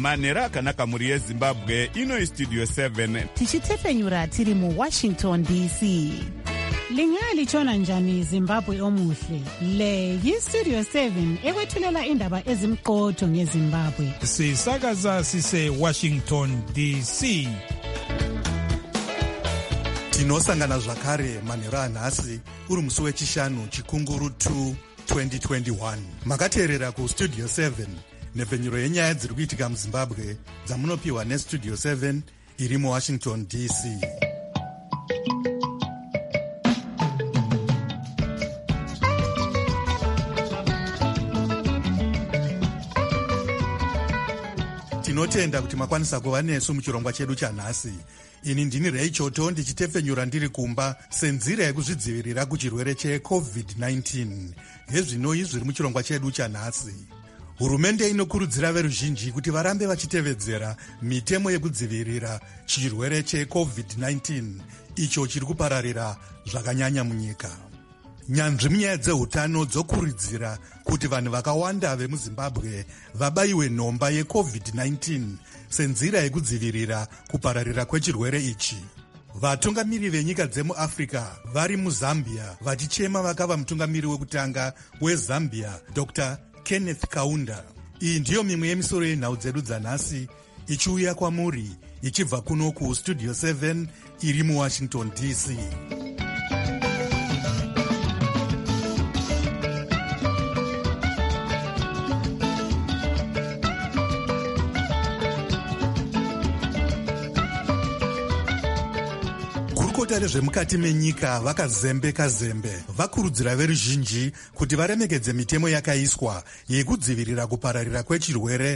manhero akanaka mhuri yezimbabwe. Ino Studio 7 tichitefenyura tiri muWashington DC. Lingalitshona njani Zimbabwe omuhle? Le yiStudio 7 ekwethulela indaba ezimqotho ngeZimbabwe. Sisakaza sise Washington DC. Tinosangana zvakare manhero anhasi uri musi wechishanu chikunguru 2 2021. Makateerera kuStudio 7 nepfenyuro yenyaya dziri kuitika muZimbabwe dzamunopiwa neStudio 7 iri muWashington DC. Tinotenda kuti makwanisa kuva nesu muchirongwa chedu chanhasi. Ini ndini Reichoto ndichitefenyura ndiri kumba senzira yekuzvidzivirira kuchirwere cheCovid-19. Hezvinoi zviri muchirongwa chedu chanhasi. Hurumende inokurudzira veruzhinji kuti varambe vachitevedzera mitemo yekudzivirira chirwere cheCovid-19 icho chiri kupararira zvakanyanya munyika. Nyanzvi munyaya dzeutano dzokurudzira kuti vanhu vakawanda vemuZimbabwe vabaiwe nhomba yeCovid-19 senzira yekudzivirira kupararira kwechirwere ichi. Vatungamiri venyika dzemuAfrica vari muZambia vachichema vakava mutungamiri wekutanga weZambia Dr. Kenneth Kaunda. Iyi ndiyo mimwe yemisoro yenhau dzedu dzanhasi ichiuya kwamuri ichibva kuno kuStudio 7 iri muWashington DC. Gurukota rezvemukati menyika vakazembe vakurudzira veruzhinji kuti varemekedze mitemo yakaiswa yekudzivirira kupararira kwechirwere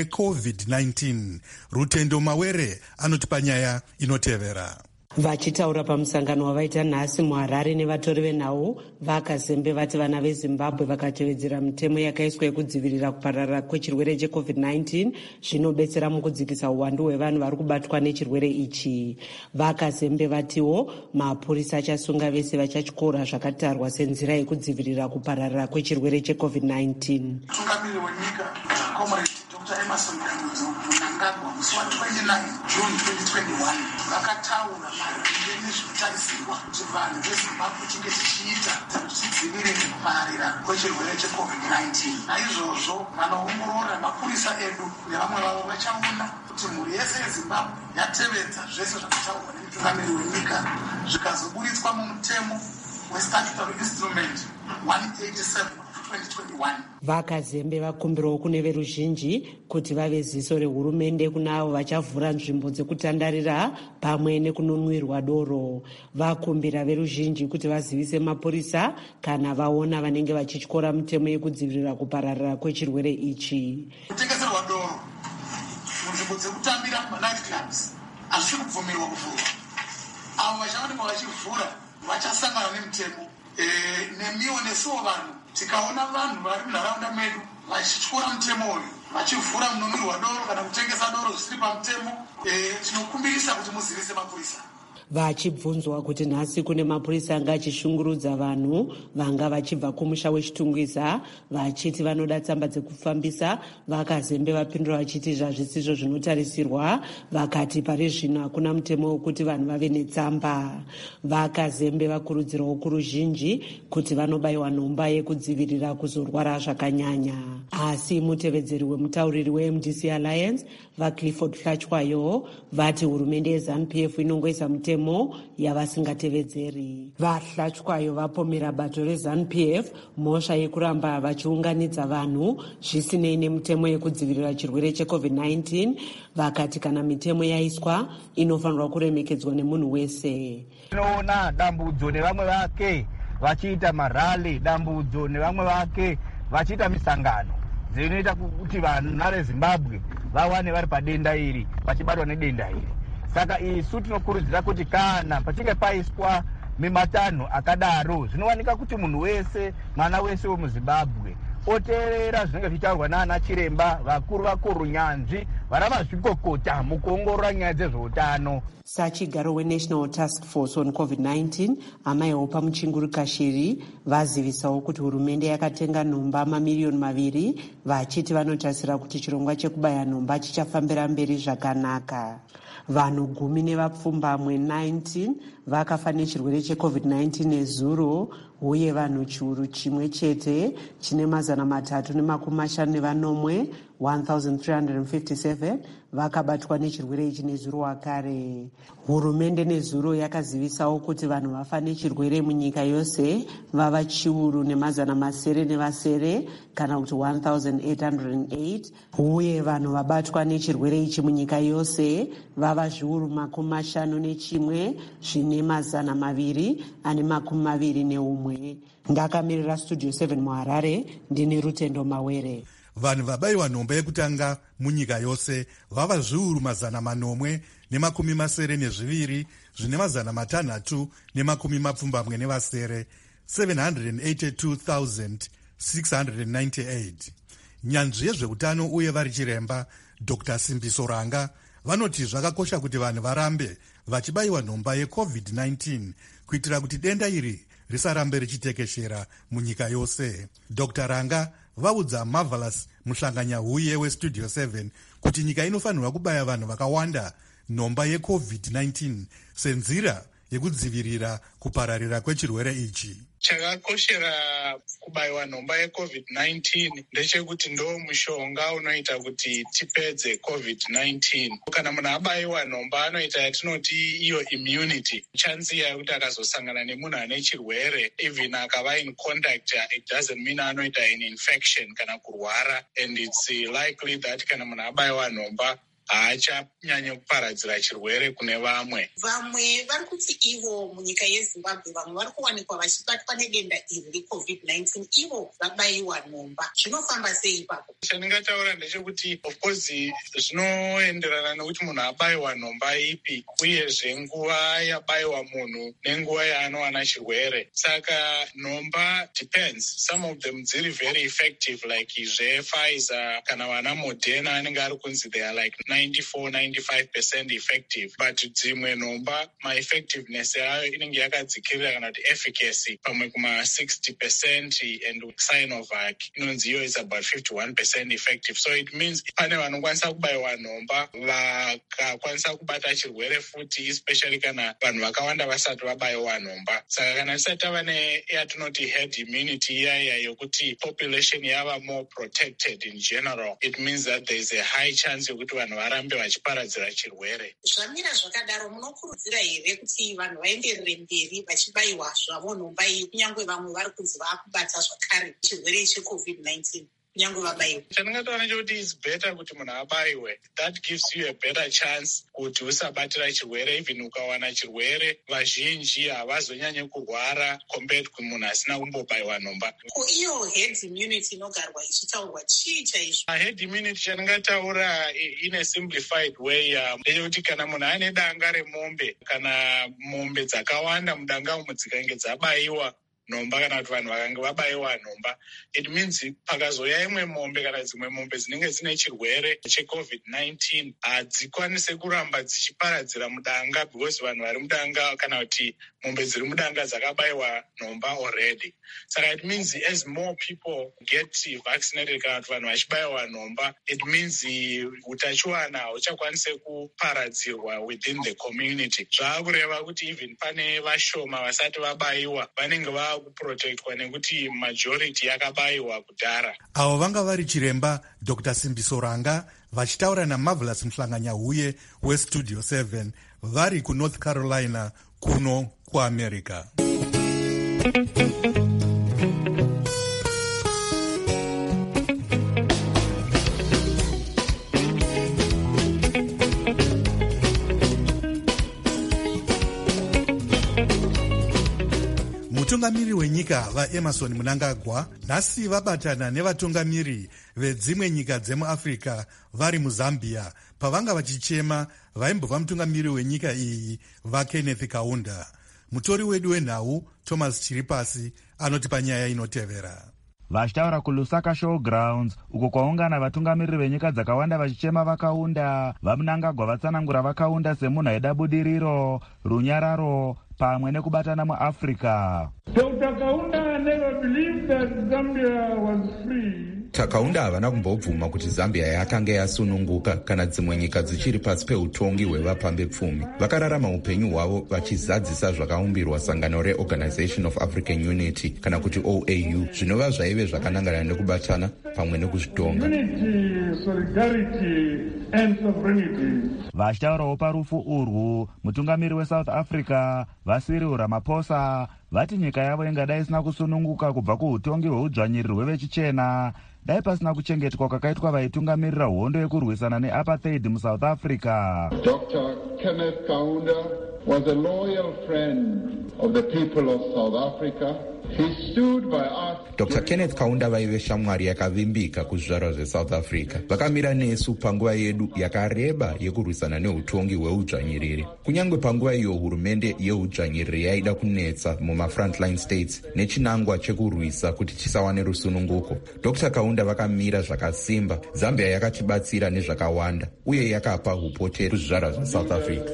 cheCovid-19. Rutendo Mawere anotipa nyaya inotevera. Vachitaura pamusangano wavaita nhasi muHarare nevatori venhau, vakazembe vati vana veZimbabwe vakatevedzera mitemo yakaiswa yekudzivirira kupararira kwechirwere cheCovid-19 zvinobetsera mukudzikisa uwandu hwevanhu vari kubatwa nechirwere ichi. Vakazembe vatiwo mapurisa achasunga vese vachatyora zvakatarwa senzira yekudzivirira kupararira kwechirwere cheCovid-19. Mutungamiri wenyika Comrade Dr. Emerson Mnangagwa musi wa29 June 2021 vakataura maringe nezvinotarisirwa kuti vanhu veZimbabwe tinge tichiita kuti tidzivirire kupararira kwechirwere cheCovid-19. Naizvozvo vanoongorora mapurisa edu nevamwe vavo vachaona kuti mhuri yese yeZimbabwe yatevedza zvese zvakataurwa nemutungamiri wenyika zvikazoburitswa mumutemo weStatutory Instrument 187 2021. Vakazembe vakumbirawo kune veruzhinji kuti vave ziso rehurumende kuna avo vachavhura nzvimbo dzekutandarira pamwe nekunonwirwa doro. Vakumbira veruzhinji kuti vazivise mapurisa kana vaona vanenge vachityora mitemo yekudzivirira kupararira kwechirwere ichi. Kutengeserwa doro munzvimbo dzekutambira manight clubs hazvisi kubvumirwa kuvhurwa. Avo vachavanenge vachivhura vachasangana nemutemo. Nemiwo nesuwo vanhu tikaona vanhu vari munharaunda medu vachityora mutemo uyu vachivhura munonwirwa doro kana kutengesa doro zvisiri pamutemo, tinokumbirisa kuti muzivise mapurisa. Vachibvunzwa kuti nhasi kune mapurisa anga achishungurudza vanhu vanga vachibva kumusha wechitungwiza vachiti vanoda tsamba dzekufambisa, vakazembe vapindura vachiti zvazvisizvo zvinotarisirwa, vakati pari zvino hakuna mutemo wekuti vanhu vave netsamba. Vakazembe vakurudzirawo kuruzhinji kuti vanobayiwa nhomba yekudzivirira kuzorwara zvakanyanya. Asi mutevedzeri wemutauriri weMDC Alliance vaClifford Hlatywayo vati hurumende yeZANU-PF inongoisa mutemo yavasingatevedzeri. VaHlatywayo vapomera bato reZANU-PF mhosva yekuramba vachiunganidza vanhu zvisinei nemutemo yekudzivirira chirwere cheCovid-19. Vakati kana mitemo yaiswa inofanirwa kuremekedzwa nemunhu wese. Tinoona dambudzo nevamwe vake vachiita marali, dambudzo nevamwe vake vachiita misangano dzinoita kuti vanhu veZimbabwe vawane vari padenda iri, vachibatwa nedenda iri. Saka isu tinokurudzira kuti kana pachinge paiswa mimatanho akadaro zvinowanika kuti munhu wese, mwana wese wemuZimbabwe oteerera zvinenge zvichitaurwa naana chiremba vakuru nyanzvi vana mazvikokota mukuongorora nyaya dzezveutano. Sachigaro weNational Task Force on COVID-19 amaihopa Muchinguru Kashiri vazivisawo kuti hurumende yakatenga nhomba mamiriyoni 2 vachiti vanotarisira kuti chirongwa chekubaya nhomba chichafambira mberi zvakanaka. Vanhu 10 nevapfumbamwe 19 vakafa nechirwere cheCovid-19 nezuro, uye vanhu chiuru chimwe chete chine 350 1357 vakabatwa nechirwere ichi nezuro wakare. Hurumende nezuro yakazivisawo kuti vanhu vafa nechirwere munyika yose vava chiuru ne700 kana kuti 1808, uye vanhu vabatwa nechirwere ichi munyika yose vava zviuru 51 zvine 221. Ndakamirira Studio 7 muHarare, ndine Rutendo Mawere. Vanhu vabayiwa nhomba yekutanga munyika yose vava zviuru 872 zvine 672 782,698. Nyanzvi yezveutano uye vari chiremba Dr. Simbiso Ranga vanoti zvakakosha kuti vanhu varambe vachibayiwa nhomba yeCovid-19 kuitira kuti denda iri risarambe richitekeshera munyika yose. Dr. Ranga vaudza Marvelous muhlanganyahuye weStudio 7 kuti nyika inofanirwa kubaya vanhu vakawanda nhomba yeCovid-19 senzira yekudzivirira kupararira kwechirwere ichi. Chakakoshera kubayiwa nhomba yeCovid-19 ndechekuti ndo mushonga unoita kuti tipedze COVID-19. Kana munhu abayiwa nhomba anoita yatinoti iyo immunity, chansi yakuti akazosangana nemunhu ane chirwere, even akava in contact, it doesn't mean anoita an infection kana kurwara, and it's likely that kana munhu abayiwa nhomba haachanyanye kuparadzira chirwere kune vamwe. Vamwe vari kuti ivo munyika yeZimbabwe vamwe vari kuwanikwa vachibatwa nedenda iri reCovid-19 ivo vabayiwa nhomba. Zvinofamba sei ipapo? Chandingataura ndechekuti of course zvinoenderana nekuti munhu abayiwa nhomba ipi, uyezve nguva yabayiwa munhu nenguva yaanowana chirwere. Saka nhomba depends. Some of them dziri very effective, like Pfizer kana vana Moderna anenge ari kunzi they are like 94-95% effective, but dzimwe nhomba ma-effectiveness yayo inenge yakadzikirira kana kuti efficacy pamwe kuma 60%, and Sinovac inonzi iyo is about 51% effective. So it means pane vanokwanisa kubayiwa nhomba vakakwanisa kubata chirwere futi, especially kana vanhu vakawanda vasati vabayiwa nhomba. Saka kana tisati tava neyatinoti herd immunity iyaya yokuti population yava more protected in general, it means that there is a high chance yokuti vanhu varambe vachiparadzira chirwere. Zvamira zvakadaro, munokurudzira here kuti vanhu vaenderere mberi vachibayiwa zvavo nhomba iyi, kunyange vamwe vari kunzi vakubata zvakare chirwere cheCovid-19 kunyange vabayiwa? Chandingataura chekuti it's better kuti munhu abayiwe. That gives you a better chance kuti usabatira chirwere. Even ukawana chirwere, vazhinji havazonyanye kurwara compared kumunhu asina kumbobayiwa nhomba. Ko iyo herd immunity inogarwa ichitaurwa chii chaizvo? Herd immunity chandingataura in a simplified way ndechekuti kana munhu ane danga remombe, kana mombe dzakawanda mudanga umo dzikange dzabayiwa nhomba kana kuti vanhu vakange vabayiwa nhomba, it means pakazouya imwe mombe kana dzimwe mombe dzinenge dzine chirwere cheCovid-19 hadzikwanise kuramba dzichiparadzira mudanga, because vanhu vari mudanga kana kuti mombe dziri mudanga dzakabayiwa nhomba already. Saka it means as more people get vaccinated kana kuti vanhu vachibayiwa nhomba, it means utachiwana huchakwanise kuparadzirwa within the community. Zvaakureva kuti even pane vashoma vasati vabayiwa vanenge kuprotectwa nekuti majority yakabayiwa kudhara. Avo vanga vari chiremba Dr. Simbiso Ranga vachitaura naMarvelous muhlanganyahuye weStudio 7 vari kuNorth Carolina kuno kuAmerica. Mutungamiri wenyika vaEmerson Mnangagwa nhasi vabatana nevatungamiri vedzimwe nyika dzemuAfrica vari muZambia pavanga vachichema vaimbova mutungamiri wenyika iyi vaKenneth Kaunda. Mutori wedu wenhau Thomas Chiripasi anotipa nyaya inotevera. Vachitaura kuLusaka Showgrounds uko kwaungana vatungamiriri venyika dzakawanda vachichema vakaunda, vaMnangagwa vatsanangura vakaunda semunhu aida budiriro, runyararo pamwe nekubatana muAfrica. Dr. Kaunda never believed that Zambia was free. Takaunda havana kumbobvuma kuti Zambia yakanga yasununguka kana dzimwe nyika dzichiri pasi peutongi hwevapambepfumi. Vakararama upenyu hwavo vachizadzisa zvakaumbirwa sangano reOrganization of African Unity kana kuti OAU, zvinova zvaive zvakanangana nekubatana pamwe nekuzvitonga. Unity, solidarity and sovereignty. Vachitaurawo parufu urwu, mutungamiri weSouth Africa Cyril Ramaphosa vati nyika yavo ingadai isina kusununguka kubva kuutongi hweudzvanyiriri hwevechichena dai pasina kuchengetwa kwakaitwa vaitungamirira hondo yekurwisana neapartheid muSouth Africa. Dr. Kenneth Kaunda was a loyal friend of the people of South Africa. He stood by us. Dr. Kenneth Kaunda vaive shamwari yakavimbika kuzvizvarwa zveSouth Africa. Vakamira nesu panguva yedu yakareba yekurwisana neutongi hweudzvanyiriri. Kunyange panguva iyo hurumende yeudzvanyiriri yaida kunetsa mumafrontline states nechinangwa chekurwisa kuti chisawane rusununguko, Dr. Kaunda vakamira zvakasimba. Zambia yakatibatsira nezvakawanda uye yakapa upoteru kuzvizvarwa zveSouth Africa.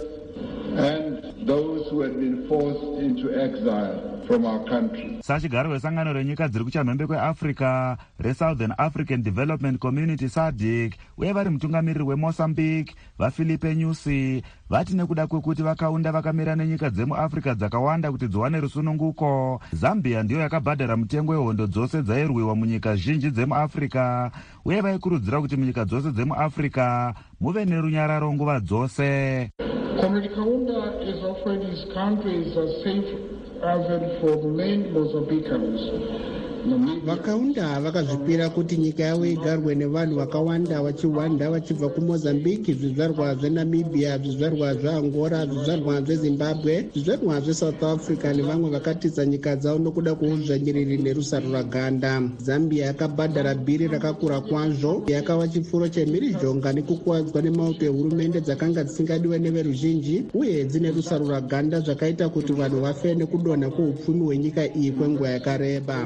And those who had been forced into exile from our country. Sachigaro wesangano renyika dziri kuchamhembe kweAfrica reSouthern African Development Community SADC uye vari mutungamiriri weMozambique vaFilipe Nyusi vati nekuda kwekuti vakaunda vakamira nenyika dzemuAfrica dzakawanda kuti dziwane rusununguko, Zambia ndiyo yakabhadhara mutengo wehondo dzose dzairwiwa munyika zhinji dzemuAfrica uye vaikurudzira kuti munyika dzose dzemuAfrica muve nerunyararo nguva dzose. Comrade Kaunda is offering his country as a safe haven for the main Mozambicans. Vakaunda vakazvipira kuti nyika yavo igarwe nevanhu vakawanda vachiwanda vachibva kuMozambique, zvizvarwa zveNamibia, zvizvarwa zveAngola, zvizvarwa zveZimbabwe, zvizvarwa zveSouth Africa nevamwe vakatiza nyika dzavo nokuda kweudzvanyiriri nerusaruraganda. Zambia yakabhadhara bhiri rakakura kwazvo, yakava chifuro chemhirizhonga nekukuwadzwa nemauto ehurumende dzakanga dzisingadiwe neveruzhinji uye dzine rusaruraganda zvakaita kuti vanhu vafe nekudonha kweupfumi hwenyika iyi kwenguva yakareba.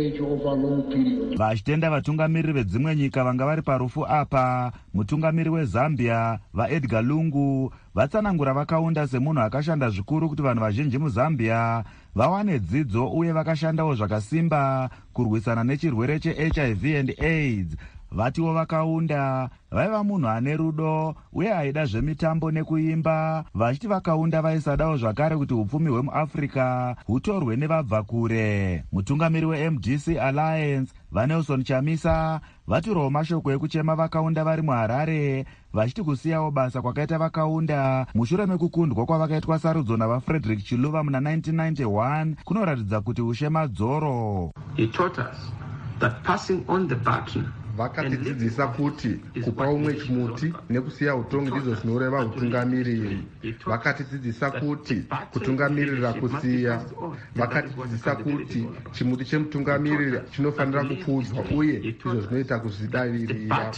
Vachitenda vatungamiriri vedzimwe nyika vanga vari parufu apa, mutungamiri weZambia vaEdgar Lungu vatsanangura vakaunda semunhu akashanda zvikuru kuti vanhu vazhinji muZambia vawane dzidzo uye vakashandawo zvakasimba kurwisana nechirwere cheHIV and AIDS. Vatiwo vakaunda vaiva munhu ane rudo uye aida zvemitambo nekuimba, vachiti vakaunda vaisadawo zvakare kuti upfumi hwemuAfrica hutorwe nevabva kure. Mutungamiri weMDC Alliance vaNelson Chamisa vatirawo mashoko ekuchema vakaunda vari muHarare vachiti kusiyawo basa kwakaita vakaunda mushure mekukundwa kwavakaitwa sarudzo navaFrederick Chiluba muna 1991 kunoratidza kuti ushemadzoro. He taught us that passing on the baton vakatidzidzisa kuti kupa umwe chimuti nekusiya utongi ndizvo zvinoreva utungamiriri. Vakatidzidzisa kuti kutungamirira kusiya. Vakatidzidzisa kuti chimuti chemutungamiriri chinofanira kupudzwa uye izvo zvinoita kuzvidavirira.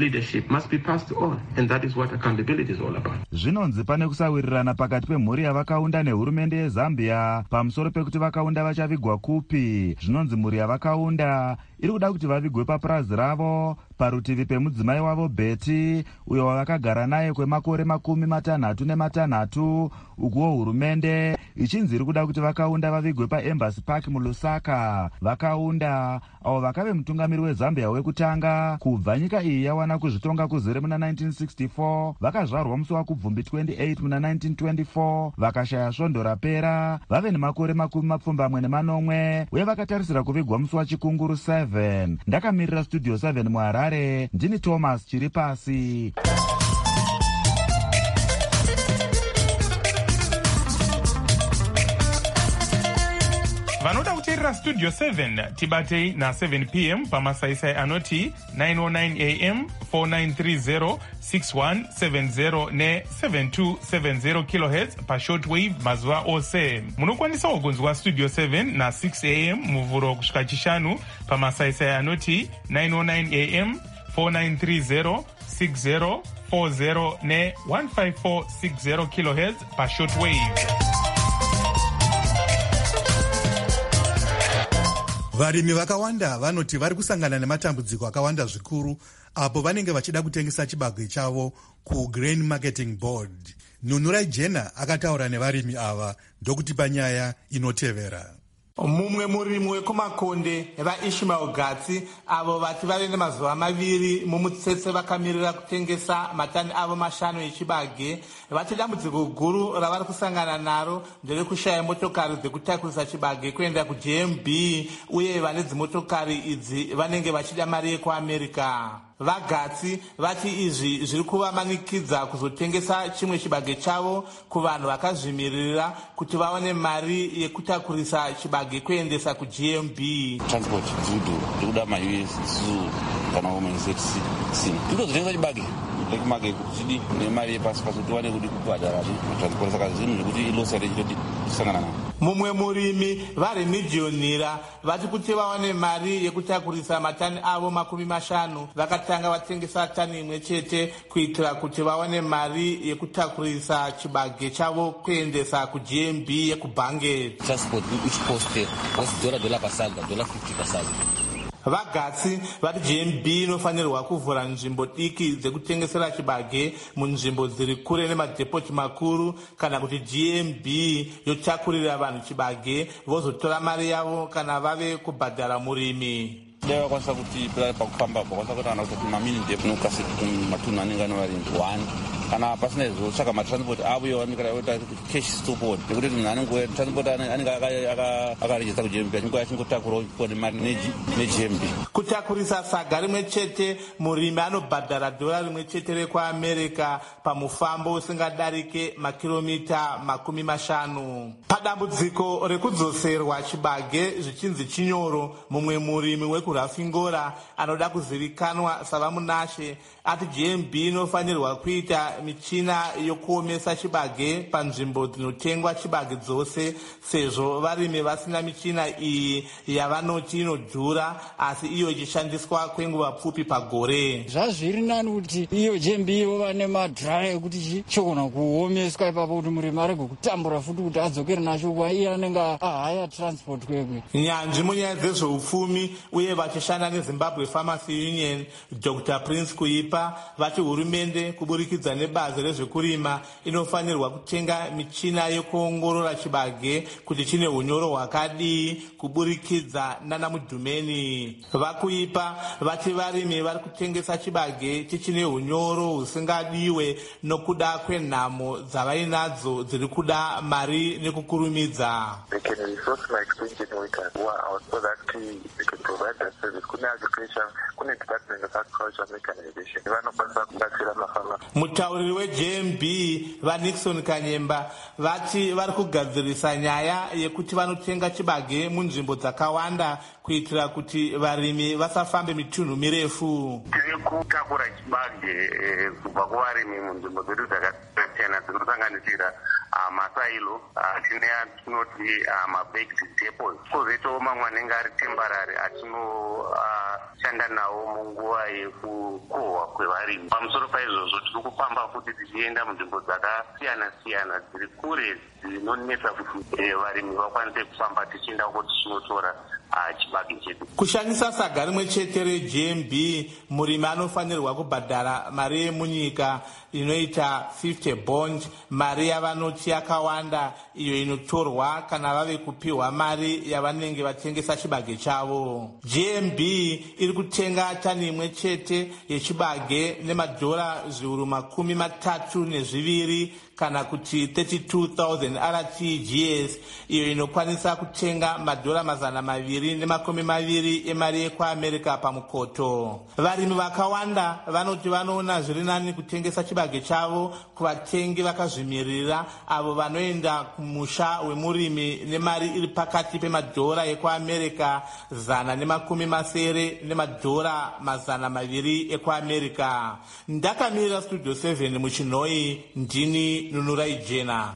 Zvinonzi pane kusawirirana pakati pemhuri yavakaunda nehurumende yeZambia pamusoro pekuti vakaunda vachavigwa kupi. Zvinonzi mhuri yavakaunda iri kuda kuti vavigwe papurazi ravo parutivi pemudzimai wavo Betty uyo wavakagara naye kwemakore 60 ukuwo hurumende ichinzi iri kuda kuti vakaunda vavigwe paEmbassy Park muLusaka. Vakaunda avo vakave mutungamiri weZambia wekutanga kubva nyika iyi yawana kuzvitonga kuzere muna 1964, vakazvarwa musi waKubvumbi 28 muna 1924, vakashaya svondo rapera vave nemakore 40 uye vakatarisira kuvigwa musi waChikunguru 7. Ndakamirira Studio 7 muHarare, ndini Thomas Chiripasi. Vanoda kuteerera Studio 7 tibatei na7 p.m. pamasaisai anoti 909 am 4930 6170 ne7270 kHz pashortwave mazuva ose. Munokwanisawo kunzwa Studio 7 na 6 am muvhuro kusvika chishanu pamasaisai anoti 909 am 4930 6040 ne15460 kHz pashortwave. Varimi vakawanda vanoti vari kusangana nematambudziko akawanda zvikuru apo vanenge vachida kutengesa chibage chavo kuGrain Marketing Board. Nunurai Jena akataura nevarimi ava ndokutipa nyaya inotevera. Mumwe murimi wekumakonde vaIshmael Gatsi avo vati vave nemazuva 2 mumutsetse vakamirira kutengesa matani avo 5 echibage vati dambudziko guru ravari kusangana naro nderekushaya motokari dzekutakurisa chibage kuenda kuJMB uye vane dzimotokari idzi vanenge vachida mari yekuAmerica. VaGatsi vati izvi zviri kuvamanikidza kuzotengesa chimwe chibage chavo kuvanhu vakazvimirira kuti vaone mari yekutakurisa chibage kuendesa kuGMB. Transport dzudhu dzikuda maUS kana womenzetsi ndototengesa chibage nekumage kuti nemari yepasi pasi kuti wane kuti kubhadhara transport saka zvinhu zvekuti ilosare chitoti tisangana nayo. Mumwe murimi vaRemediionira vati kuti vawane mari yekutakurisa matani avo 50 vakatanga vatengesa tani imwe chete kuitira kuti vawane mari yekutakurisa chibage chavo kuendesa kuGMB yekuBhange. Transport ichiposte $1 pasaga, $50 pasaga. VaGatsi vati GMB inofanirwa kuvhura nzvimbo diki dzekutengesera chibage munzvimbo dziri kure nemadhepoti makuru kana kuti GMB yotakurira vanhu chibage vozotora mari yavo kana vave kubhadhara murimi. Dai vakwanisa kuti pakufamba vakwanisa kuti vana kuti mamini dhepo nokasi kuti matunhu anenge anovarindi 1 kana pasina izvotsvaka matransport avo yowanikira yoita kuti cash stopon nekuti munhu anenge transport anenge akarejesta kuGMB achingotakurawo pone mari neGMB. Kutakurisa saga rimwe chete murimi anobhadhara $1 rekuAmerica pamufambo usingadarike makiromita 50. Padambudziko rekudzoserwa chibage zvichinzi chinyoro, mumwe murimi wekurafingora anoda kuzivikanwa savamunashe ati GMB inofanirwa kuita michina yokuomesa chibage panzvimbo dzinotengwa chibage dzose sezvo varimi vasina michina iyi yavanoti inodhura asi iyo ichishandiswa kwenguva pfupi pagore. Zvazviri nani kuti iyo GMB yova nemadhiraya ekuti chogona kuomeswa ipapo kuti murimi arege kutambura futi kuti adzokere nacho kwa iye anenge ahaya transport kwekwe. Nyanzvi munyaya dzezveupfumi uye vachishanda neZimbabwe Pharmacy Union Dr. Prince Kuipa vati hurumende kuburikidza nebazi rezvekurima inofanirwa kutenga michina yokuongorora chibage kuti chine unyoro hwakadii kuburikidza nana Mudhumeni. VaKuipa vati varimi vari kutengesa chibage chichine unyoro husingadiwe nokuda kwenhamo dzavainadzo dziri kuda mari nekukurumidza. Mutauriri weJMB vaNixon Kanyemba vati vari kugadzirisa nyaya yekuti vanotenga chibage munzvimbo dzakawanda kuitira kuti varimi vasafambe mitunhu mirefu. Tiri kutakura chibage kubva kuvarimi munzvimbo dzedu dzakasiyana dzinosanganisira masailo tinoti mabaked depots, kwozoitawo mamwe anenge ari temporary atinoshanda nawo munguva yekukohwa kwevarimi. Pamusoro paizvozvo tiri kufamba futi tichienda munzvimbo dzakasiyana siyana dziri kure dzinonetsa kuti varimi vakwanise kufamba tichienda uko tichinotora chibage chedu. Kushandisa saga rimwe chete reGMB murimi anofanirwa kubhadhara mari yemunyika inoita 50 bond, mari yavanoti yakawanda iyo inotorwa kana vave kupiwa mari yavanenge vatengesa chibage chavo. GMB iri kutenga tani imwe chete yechibage $32,000 kana kuti 32,000 RTGS, iyo inokwanisa kutenga $220 emari yekuAmerica pamukoto. Varimi vakawanda vanoti vanoona zviri nani kutengesa chibage chavo kuvatengi vakazvimirira avo vanoenda kumusha wemurimi nemari iri pakati pemadhora ekuAmerica $170 nemadhora $200 ekuAmerica. Ndakamirira Studio 7 muChinoi, ndini Nunurai Jena.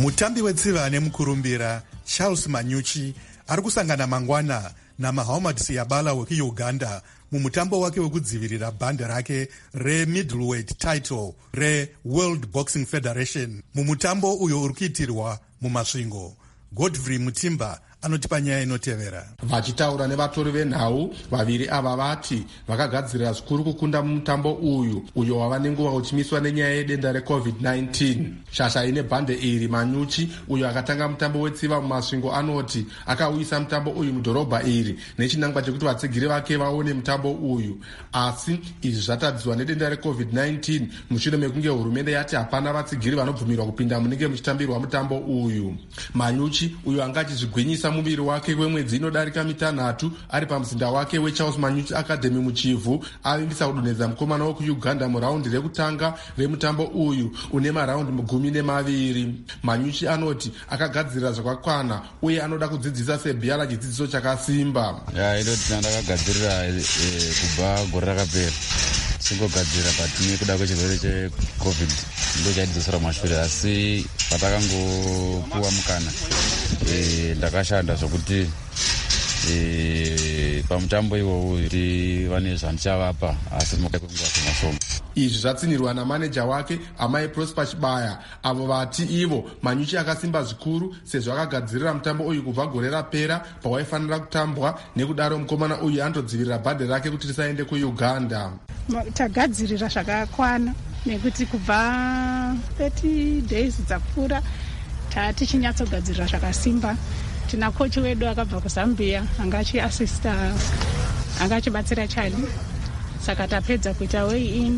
Mutambi wetsiva nemukurumbira Charles Manyuchi ari kusangana mangwana naMuhammad Siyabala wekuUganda mumutambo wake wekudzivirira bhande rake re-middleweight title re-World Boxing Federation mumutambo uyo uri kuitirwa mumasvingo. Godfrey Mutimba anotipa nyaya inotevera. Vachitaura nevatori venhau vaviri ava vati vakagadzirira zvikuru kukunda mumutambo uyo wava nenguva uchimiswa nenyaya yedenda reCovid-19. Shasha ine bhande iri Manyuchi uyo akatanga mutambo wetsiva mumasvingo anoti akauyisa mutambo uyu mudhorobha iri nechinangwa chekuti vatsigiri vake vaone mutambo uyu, asi izvi zvatadzwa nedenda reCovid-19 mushure mekunge hurumende yati hapana vatsigiri vanobvumirwa kupinda munenge muchitambirwa mutambo uyu. Manyuchi uyo anga achizvigwinyisa muviri wake kwemwedzi inodarika 3 ari pamuzinda wake weCharles Manyuchi Academy muchivhu avimbisa kudonhedza mukomana wekuUganda muraundi rekutanga remutambo uyu une maraundi 12. Manyuchi anoti akagadzirira zvakakwana uye anoda kudzidzisa Sebiala chidzidziso chakasimba. Inoti ndakagadzirira kubva gore rakapera singogadzirira but nekuda kwechirwere cheCovid ndo chaidzosera mashure, asi patakangopuwa mukana ndakashanda zvokuti pamutambo iwowo vane zvandichavapa asi mukenguva zvemashoma. Izvi zvatsinirwa namaneja wake Amai Prosper Chibaya, avo vati ivo Manyuchi akasimba zvikuru sezvo akagadzirira mutambo uyu kubva gore rapera pawaifanira kutambwa, nekudaro mukomana uyu anotodzivirira bhadhe rake kuti risaende kuUganda. Tagadzirira zvakakwana nekuti kubva 30 days dzapfuura tichinyatsogadzirira zvakasimba. Tina kochi wedu akabva kuZambia anga achibatsira Chali, saka tapedza kuita way in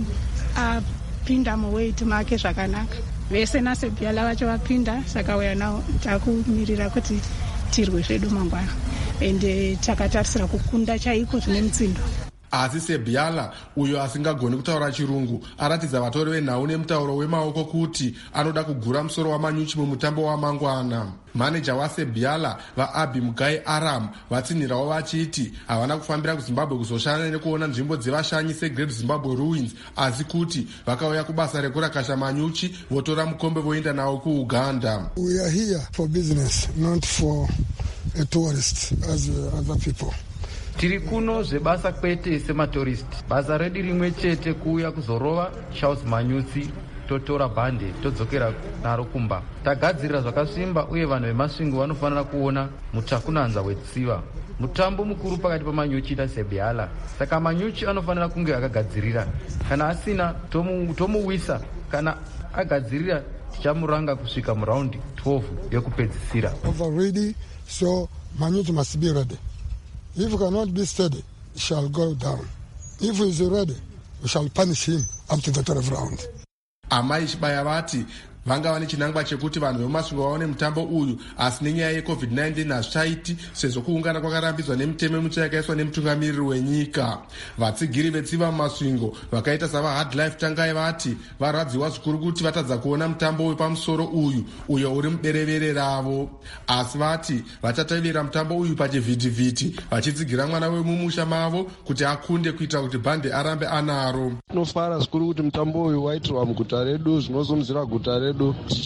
apinda muweight make zvakanaka. Vese naSebiala vacho vapinda, saka uya nawo takumirira kuti tirwe zvedu mangwana ende takatarisira kukunda chaiko zvine mutsindo. Asi Sebiala uyo asingagoni kutaura chirungu aratidza vatori venhau nemutauro wemaoko kuti anoda kugura musoro waManyuchi mumutambo wamangwana. Maneja waSebiala vaAbi Mugai Aram vatsinhirawo vachiti havana kufambira kuZimbabwe kuzoshanda nekuona nzvimbo dzevashanyi seGreat Zimbabwe Ruins, asi kuti vakauya kubasa rekurakasha Manyuchi votora mukombe voenda nawo kuUganda. We are here for business, not for a tourist as other people. Tiri kuno zvebasa kwete sematoristi. Basa redu rimwe chete kuuya kuzorova Charles Manyuchi totora bhande todzokera naro kumba. Tagadzirira zvakasimba uye vanhu vemasvingo vanofanira kuona mutakunanza wetsiva. Mutambo mukuru pakati paManyuchi naSebiala, saka Manyuchi anofanira kunge akagadzirira. Kana asina tomuwisa, kana agadzirira tichamuranga kusvika muraundi 12 yekupedzisira. Ready, so Manyuchi must be ready. If he cannot be steady, he shall go down. If he is ready, we shall punish him up to the 12th round. Amai Chibaya vati vanga vane chinangwa chekuti vanhu vemasvingo vaone mutambo uyu, asi nenyaya yeCovid-19 hazvichaiti sezvo kuungana kwakarambidzwa nemutemo mutsva yakaiswa nemutungamiriri wenyika. Vatsigiri vetsiva mumasvingo vakaita savaHard Life Tangai vati varadziwa zvikuru kuti vatadza kuona mutambo wepamusoro uyo uri muberevere ravo, asi vati vachatevera mutambo uyu pachivhitivhiti vachitsigira mwana wemumusha mavo kuti akunde kuitira kuti bhande arambe anaro. Tinofara zvikuru kuti mutambo uyu waitirwa muguta redu, zvinozomuzira guta redu.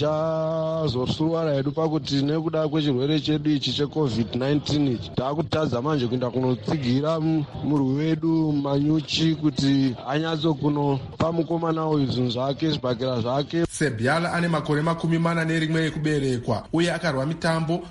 Tichazosuruvara hedu pakuti nekuda kwechirwere chedu ichi cheCovid-19 taakutadza manje kuenda kunotsigira murwi wedu Manyuchi kuti anyatso kunopa mukomana uyu zvinhu zvake, zvibhakera zvake. Sebiala ane makore 41 ekuberekwa uye akarwa mitambo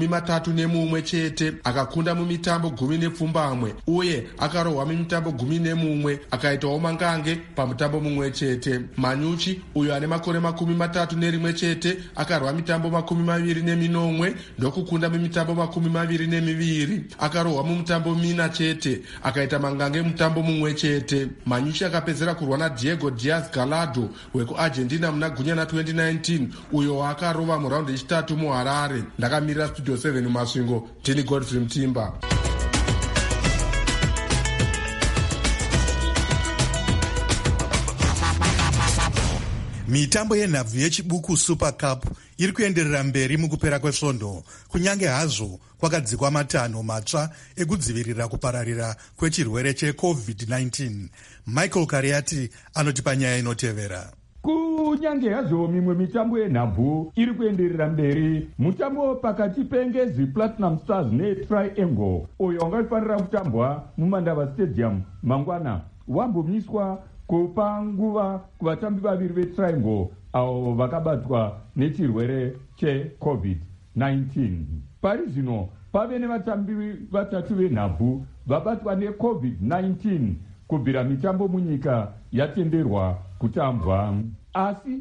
31 chete, akakunda mumitambo 10 uye akarohwa mumitambo 11 akaitawo mangange pamutambo mumwe chete. Manyuchi uyo ane makore 31 chete akarwa mitambo 24 ndokukunda mumitambo 22, akarohwa mumutambo 4 chete akaita mangange mutambo mumwe chete. Manyuchi akapedzera kurwa naDiego Diaz Gallardo wekuArgentina muna gunyana 2019 uyo waakarova muraundi yechitatu muHarare. Ndakamirira Studio 7 mumasvingo, ndini Godfrey Mutimba. Mitambo yenhabvu yechibuku Super Cup iri kuenderera mberi mukupera kwesvondo, kunyange hazvo kwakadzikwa matanho matsva ekudzivirira kupararira kwechirwere cheCovid-19. Michael Kariati anotipa nyaya inotevera. kunyange hazvo mimwe mitambo yenhabvu iri kuenderera mberi, mutambo pakati peNgezi Platinum Stars neTriangle uyo wangafanira kutambwa muMandava Stadium mangwana wambomiswa kupa nguva kuvatambi vaviri veTriangle avo vakabatwa nechirwere cheCovid-19. Pari zvino pave nevatambi vatatu venhabvu vabatwa neCovid-19 kubvira mitambo munyika yatenderwa kutambwa. Asi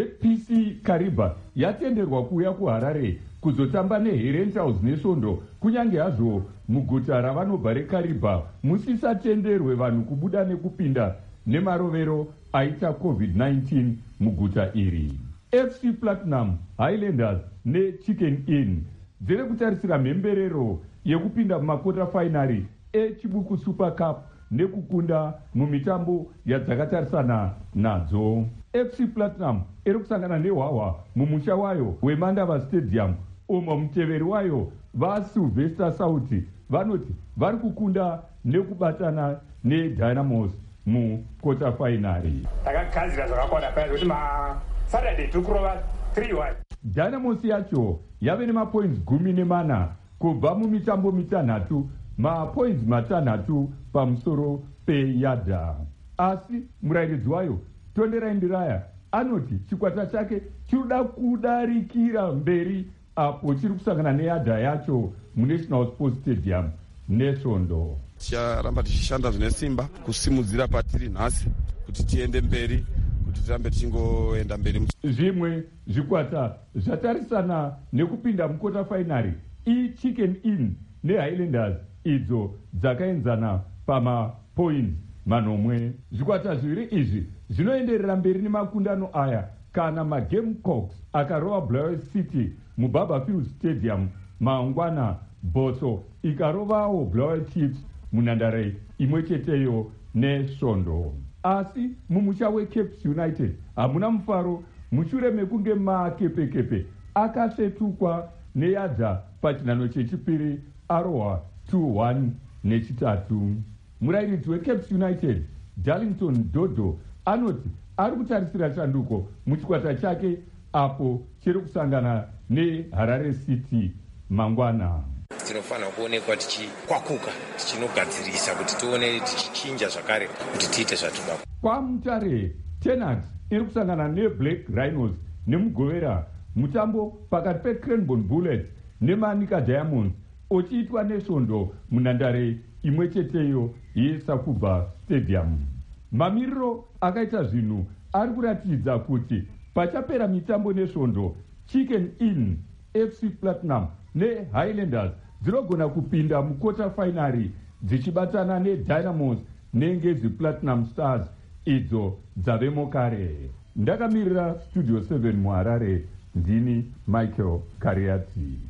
ZPC Kariba yatenderwa kuuya kuHarare kuzotamba neHerentals neSvondo, kunyange hazvo muguta ravanobva reKariba musisatenderwe vanhu kubuda nekupinda nemarovero aita COVID-19 muguta iri. FC Platinum, Highlanders neChicken Inn dziri kutarisira mhemberero yekupinda mumakota fainari eChibuku Super Cup nekukunda mumitambo yadzakatarisana nadzo. FC Platinum iri kusangana neHwawa mumusha wayo weMandava Stadium, umo muteveri wayo vaSylvester Sauti vanoti vari kukunda nekubatana neDynamos mukota fainari. Takagadzira zvakakwana paya kuti maSaturday tikurova 3-1. Dynamos yacho yave nemapoints 14 kubva mumitambo mitanhatu, mapoints matanhatu pamusoro peYada. Asi murairidzi wayo Tondera Indiraya anoti chikwata chake chirikuda kudarikira mberi apo chiri kusangana neYada yacho muNational Sports Stadium neSvondo. Ticharamba tichishanda zvine simba kusimudzira patiri nhasi kuti tiende mberi, kuti tirambe tichingoenda mberi. Zvimwe zvikwata zvatarisana nekupinda mukota fainari iChicken Inn neHighlanders idzo dzakaenzana pamapoints manomwe. Zvikwata zviviri izvi zvinoenderera mberi nemakundano aya kana maGamecocks akarova Blair City muBarberfield Stadium mangwana, Botso ikarovawo Blair Chiefs munhandare imwe cheteyo neSvondo. Asi mumusha weCape United hamuna mufaro mushure mekunge makepekepe akasvetukwa neYadza pachinhano chechipiri arohwa 2-1 nechitatu. Murairidzi weCape United Darlington Dodo anoti ari kutarisira chanduko muchikwata chake apo chiri kusangana neHarare City mangwana. Tinofanira kuonekwa tichikwakuka, tichinogadzirisa kuti tione tichichinja zvakare kuti tiite zvatoda. Kwamutare Tenant iri kusangana neBlack Rhinos nemugovera, mutambo pakati peCranbourne Bullets neManica Diamonds uchiitwa neSvondo munhandare imwe cheteyo yeSakubva Stadium. Mamiriro akaita zvinhu ari kuratidza kuti pachapera mitambo neSvondo, Chicken Inn, FC Platinum neHighlanders dzinogona kupinda mukota fainari dzichibatana neDynamos neNgezi Platinum Stars idzo dzavemo kare. Ndakamirira Studio 7 muHarare, ndini Michael Kariati.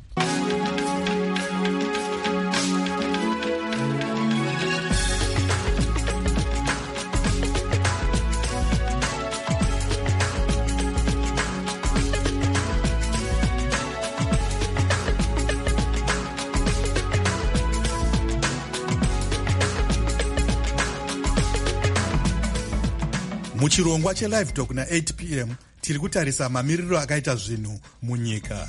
Muchirongwa cheLive Talk na8 p.m. tiri kutarisa mamiriro akaita zvinhu munyika.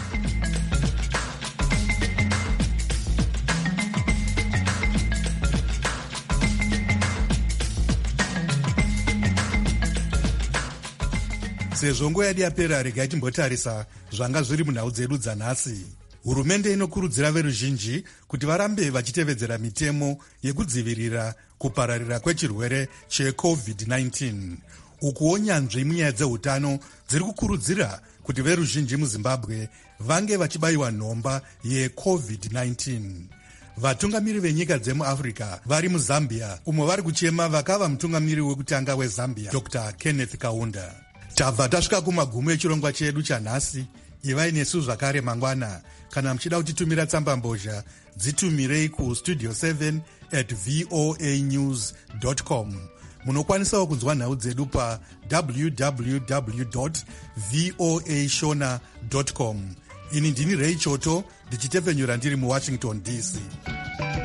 Sezvo nguva yedu yapera, regai timbotarisa zvanga zviri munhau dzedu dzanhasi. Hurumende inokurudzira veruzhinji kuti varambe vachitevedzera mitemo yekudzivirira kupararira kwechirwere cheCovid-19. Ukuwo nyanzvi munyaya dzeutano dziri kukurudzira kuti veruzhinji muZimbabwe vange vachibayiwa nhomba yeCovid-19. Vatungamiri venyika dzemuAfrica vari muZambia, umo vari kuchema vakava mutungamiri wekutanga weZambia Dr. Kenneth Kaunda. Tabva tasvika kumagumo echirongwa chedu chanhasi. Ivai nesu zvakare mangwana. Kana muchida kutitumira tsamba mbozha, dzitumirei kustudio7@voanews.com. Munokwanisawo kunzwa nhau dzedu pa www.voashona.com. Ini ndini Ray Choto ndichitepfenyura ndiri muWashington DC.